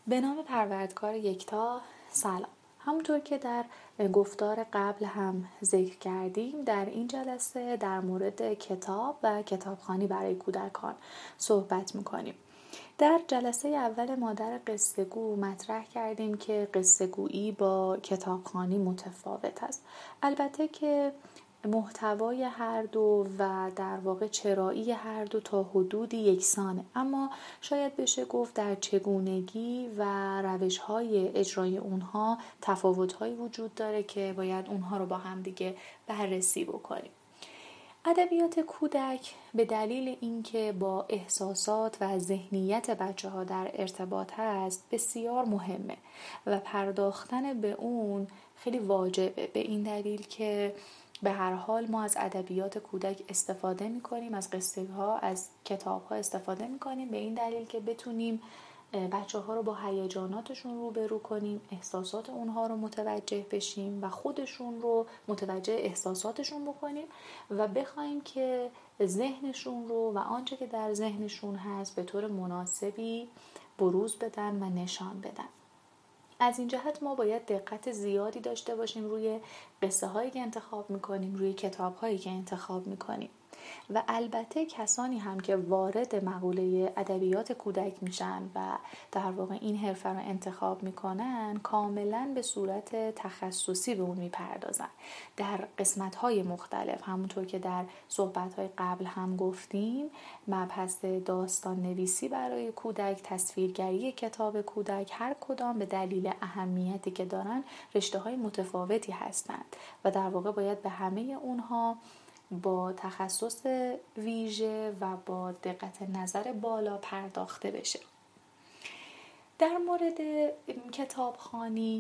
به نام پروردگار یکتا. سلام. همونطور که در گفتار قبل هم ذکر کردیم، در این جلسه در مورد کتاب و کتابخوانی برای کودکان صحبت میکنیم. در جلسه اول ما در قصه گو مطرح کردیم که قصه گویی با کتابخوانی متفاوت است. البته که محتوای هر دو و در واقع چرایی هر دو تا حدودی یکسانه، اما شاید بشه گفت در چگونگی و روش‌های اجرای اونها تفاوت‌هایی وجود داره که باید اونها رو با هم دیگه بررسی بکنیم. ادبیات کودک به دلیل اینکه با احساسات و ذهنیت بچه‌ها در ارتباط هست بسیار مهمه و پرداختن به اون خیلی واجبه، به این دلیل که به هر حال ما از ادبیات کودک استفاده می‌کنیم، از قصه‌ها، از کتاب‌ها استفاده می‌کنیم، به این دلیل که بتونیم بچه‌ها رو با هیجاناتشون روبرو کنیم، احساسات اونها رو متوجه بشیم و خودشون رو متوجه احساساتشون بکنیم و بخوایم که ذهنشون رو و آنچه که در ذهنشون هست به طور مناسبی بروز بدن و نشان بدن. از این جهت ما باید دقت زیادی داشته باشیم روی قصه هایی که انتخاب میکنیم، روی کتاب هایی که انتخاب میکنیم و البته کسانی هم که وارد مقوله ادبیات کودک میشن و در واقع این حرفه رو انتخاب میکنن کاملا به صورت تخصصی به اون میپردازن در قسمت های مختلف. همونطور که در صحبت های قبل هم گفتیم، مبحث داستان نویسی برای کودک، تصویرگری کتاب کودک، هر کدام به دلیل اهمیتی که دارن رشته های متفاوتی هستند و در واقع باید به همه اونها با تخصص ویژه و با دقت نظر بالا پرداخته بشه. در مورد کتابخوانی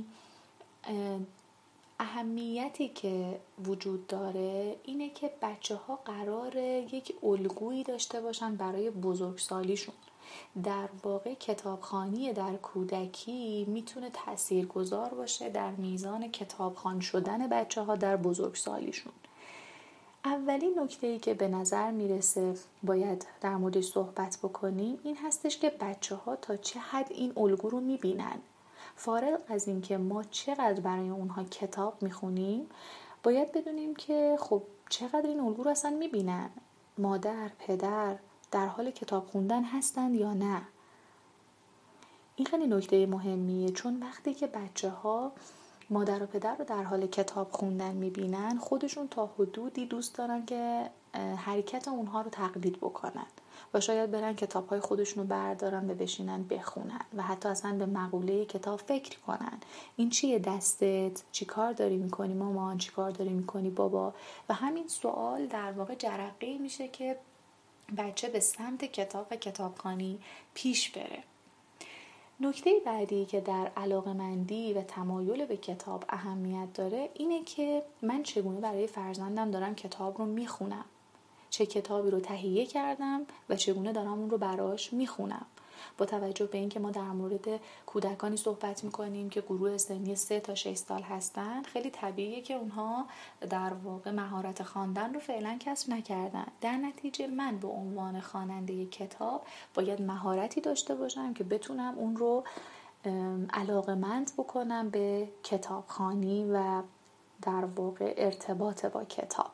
اهمیتی که وجود داره اینه که بچه‌ها قراره یک الگویی داشته باشن برای بزرگسالیشون. در واقع کتابخوانی در کودکی میتونه تاثیرگذار باشه در میزان کتابخوان شدن بچه‌ها در بزرگسالیشون. اولین نکته‌ای که به نظر میرسه باید در موردش صحبت بکنیم این هستش که بچه‌ها تا چه حد این الگو رو میبینن. فارغ از این که ما چقدر برای اونها کتاب میخونیم، باید بدونیم که خب چقدر این الگو رو اصلا میبینن. مادر، پدر در حال کتاب خوندن هستند یا نه؟ این خیلی نکته مهمیه، چون وقتی که بچه‌ها مادر و پدر رو در حال کتاب خوندن میبینن، خودشون تا حدودی دوست دارن که حرکت اونها رو تقلید بکنن و شاید برن کتاب‌های خودشون رو بردارن و بشینن بخونن و حتی اصلا به مقوله کتاب فکر کنن. این چیه دستت؟ چی کار داری میکنی مامان؟ چی کار داری میکنی بابا؟ و همین سوال در واقع جرقه‌ای میشه که بچه به سمت کتاب و کتابخوانی پیش بره. نکته بعدی که در علاقه‌مندی و تمایل به کتاب اهمیت داره اینه که من چگونه برای فرزندم دارم کتاب رو میخونم، چه کتابی رو تهیه کردم و چگونه دارم اون رو براش میخونم. با توجه به اینکه ما در مورد کودکانی صحبت میکنیم که گروه سنی 3 تا 6 سال هستن، خیلی طبیعیه که اونها در واقع مهارت خواندن رو فعلا کسب نکردن. در نتیجه من به عنوان خواننده کتاب باید مهارتی داشته باشم که بتونم اون رو علاقه‌مند بکنم به کتابخوانی و در واقع ارتباط با کتاب.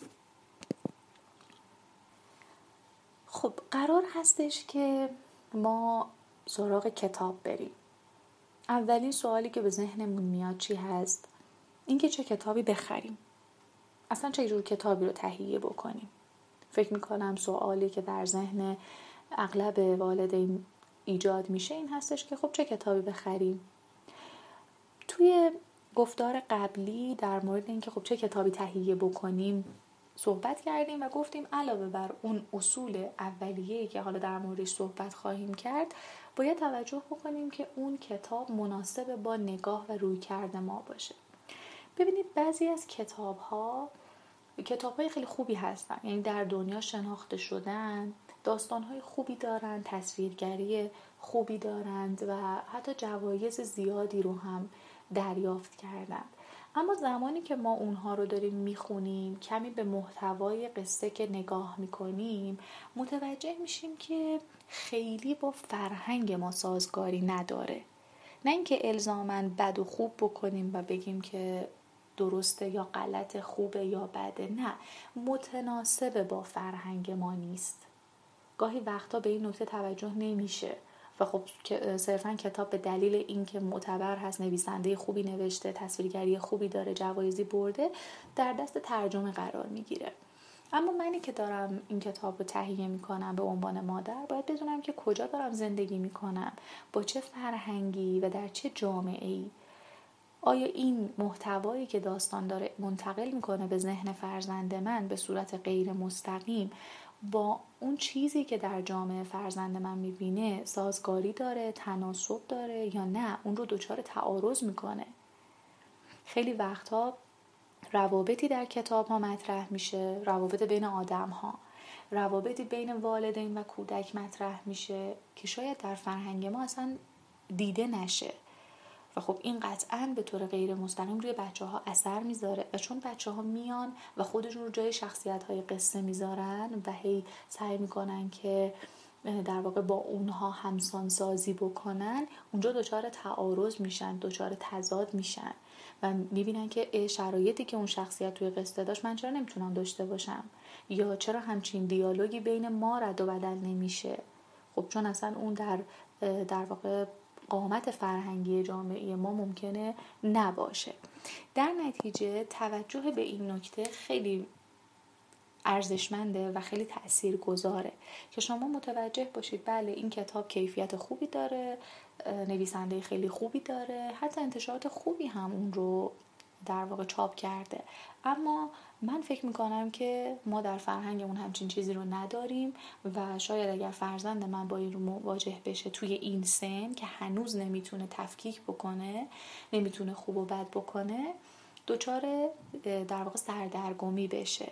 خب قرار هستش که ما سراغ کتاب بریم. اولین سوالی که به ذهنمون میاد چی هست؟ اینکه چه کتابی بخریم. اصلا چه جور کتابی رو تهیه بکنیم. فکر میکنم سوالی که در ذهن اغلب والدین ایجاد میشه این هستش که خب چه کتابی بخریم. توی گفتار قبلی در مورد اینکه خب چه کتابی تهیه بکنیم صحبت کردیم و گفتیم علاوه بر اون اصول اولیه‌ای که حالا در موردش صحبت خواهیم کرد، باید توجه بکنیم که اون کتاب مناسب با نگاه و رویکرد ما باشه. ببینید بعضی از کتاب‌های خیلی خوبی هستن، یعنی در دنیا شناخته شدن، داستان‌های خوبی دارن، تصویرگری خوبی دارند و حتی جوایز زیادی رو هم دریافت کردن. اما زمانی که ما اونها رو داریم میخونیم، کمی به محتوای قصه که نگاه میکنیم، متوجه میشیم که خیلی با فرهنگ ما سازگاری نداره. نه اینکه الزاماً بد و خوب بکنیم و بگیم که درسته یا غلط، خوبه یا بده. نه، متناسب با فرهنگ ما نیست. گاهی وقتا به این نکته توجه نمیشه و خب صرفاً کتاب به دلیل اینکه معتبر هست، نویسنده خوبی نوشته، تصویرگری خوبی داره، جوایزی برده، در دست ترجمه قرار میگیره. اما منی که دارم این کتاب رو تهیه میکنم به عنوان مادر، باید بدونم که کجا دارم زندگی میکنم، با چه فرهنگی و در چه جامعه‌ای. آیا این محتوایی که داستان داره منتقل میکنه به ذهن فرزند من به صورت غیر مستقیم با اون چیزی که در جامعه فرزند من میبینه سازگاری داره، تناسب داره، یا نه اون رو دچار تعارض میکنه؟ خیلی وقتها روابطی در کتاب ها مطرح میشه، روابط بین آدم ها، روابطی بین والدین و کودک مطرح میشه که شاید در فرهنگ ما اصلا دیده نشه و خب این قطعاً به طور غیر مستقیم روی بچه ها اثر میذاره و چون بچه ها میان و خودشون رو جای شخصیت های قصه میذارن و هی سعی میکنن که در واقع با اونها همسان سازی بکنن، اونجا دچار تعارض میشن، دچار تضاد میشن و میبینن که شرایطی که اون شخصیت توی قصه داشت من چرا نمیتونم داشته باشم، یا چرا همچین دیالوگی بین ما رد و بدل نمیشه. خب چون اصلا اون در واقع قامت فرهنگی جامعه ما ممکنه نباشه. در نتیجه توجه به این نکته خیلی ارزشمنده و خیلی تاثیرگذاره که شما متوجه باشید بله این کتاب کیفیت خوبی داره، نویسنده خیلی خوبی داره، حتی انتشارات خوبی هم اون رو در واقع چاپ کرده، اما من فکر میکنم که ما در فرهنگمون همچین چیزی رو نداریم و شاید اگر فرزند من با این رو مواجه بشه توی این سن که هنوز نمیتونه تفکیک بکنه، نمیتونه خوب و بد بکنه، دچار در واقع سردرگمی بشه.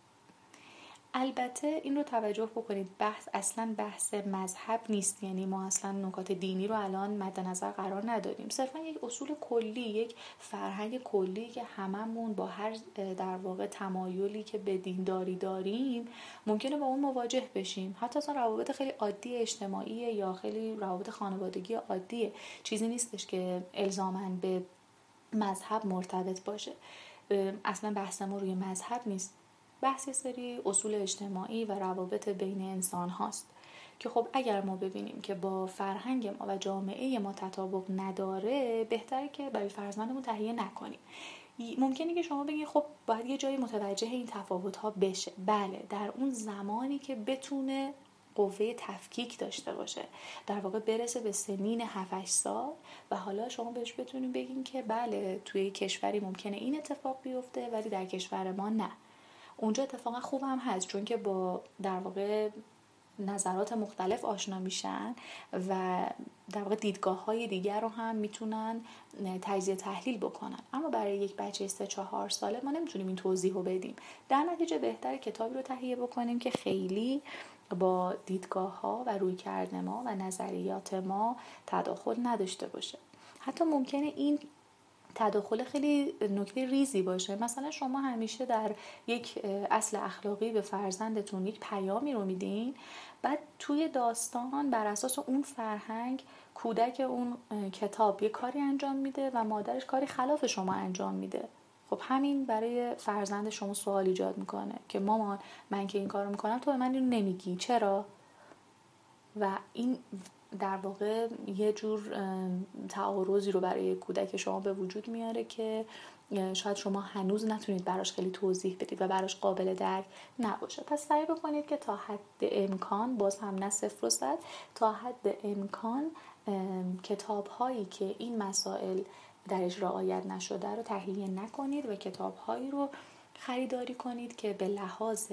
البته این رو توجه بکنید بحث اصلا بحث مذهب نیست، یعنی ما اصلا نکات دینی رو الان مد نظر قرار ندادیم، صرفا یک اصول کلی، یک فرهنگ کلی که هممون با هر در واقع تمایلی که به دینداری داریم ممکنه با اون مواجه بشیم، حتی اصلا روابط خیلی عادی اجتماعی یا خیلی روابط خانوادگی عادیه، چیزی نیستش که الزاماً به مذهب مرتبط باشه. اصلا بحث ما روی مذهب نیست، بحث سری اصول اجتماعی و روابط بین انسان هاست که خب اگر ما ببینیم که با فرهنگ ما و جامعه ما تطابق نداره، بهتره که برای فرزندمون تهیه نکنیم. ممکنه که شما بگید خب باید یه جایی متوجه این تفاوت ها بشه. بله، در اون زمانی که بتونه قوه تفکیک داشته باشه، در واقع برسه به سنین 7-8 سال و حالا شما بهش بتونید بگین که بله توی کشوری ممکنه این اتفاق بیفته ولی در کشور ما نه. اونجا اتفاقا خوب هم هست چون که با در واقع نظرات مختلف آشنا میشن و در واقع دیدگاه های دیگر رو هم میتونن تجزیه تحلیل بکنن. اما برای یک بچه 3-4 ساله ما نمیتونیم این توضیح رو بدیم. در نتیجه بهتره کتابی رو تهیه بکنیم که خیلی با دیدگاه ها و رویکرد ما و نظریات ما تداخل نداشته باشه. حتی ممکنه این تداخل خیلی نکته ریزی باشه، مثلا شما همیشه در یک اصل اخلاقی به فرزندتون یک پیامی رو میدین، بعد توی داستان بر اساس اون فرهنگ کودک اون کتاب یک کاری انجام میده و مادرش کاری خلاف شما انجام میده. خب همین برای فرزند شما سوال ایجاد میکنه که مامان من که این کارو میکنم تو به من اینو نمیگی چرا؟ و این در واقع یه جور تعارضی رو برای کودک شما به وجود میاره که شاید شما هنوز نتونید براش خیلی توضیح بدید و براش قابل درک نباشه. پس سعی بکنید که تا حد امکان، باز هم نه 0 و 100، تا حد امکان کتاب هایی که این مسائل درش رعایت نشده رو تهیه نکنید و کتاب هایی رو خریداری کنید که به لحاظ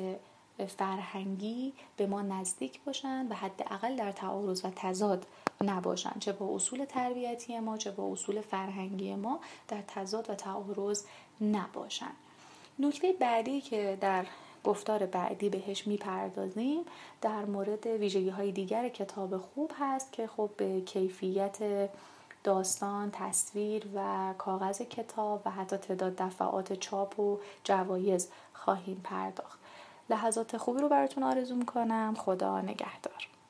فرهنگی به ما نزدیک باشن و حداقل در تعارض و تضاد نباشن، چه با اصول تربیتی ما چه با اصول فرهنگی ما در تضاد و تعارض نباشن. نکته بعدی که در گفتار بعدی بهش میپردازیم در مورد ویژگی‌های دیگر کتاب خوب هست که خب به کیفیت داستان، تصویر و کاغذ کتاب و حتی تعداد دفعات چاپ و جوایز خواهیم پرداخت. لحظات خوبی رو براتون آرزو میکنم. خدا نگهدار.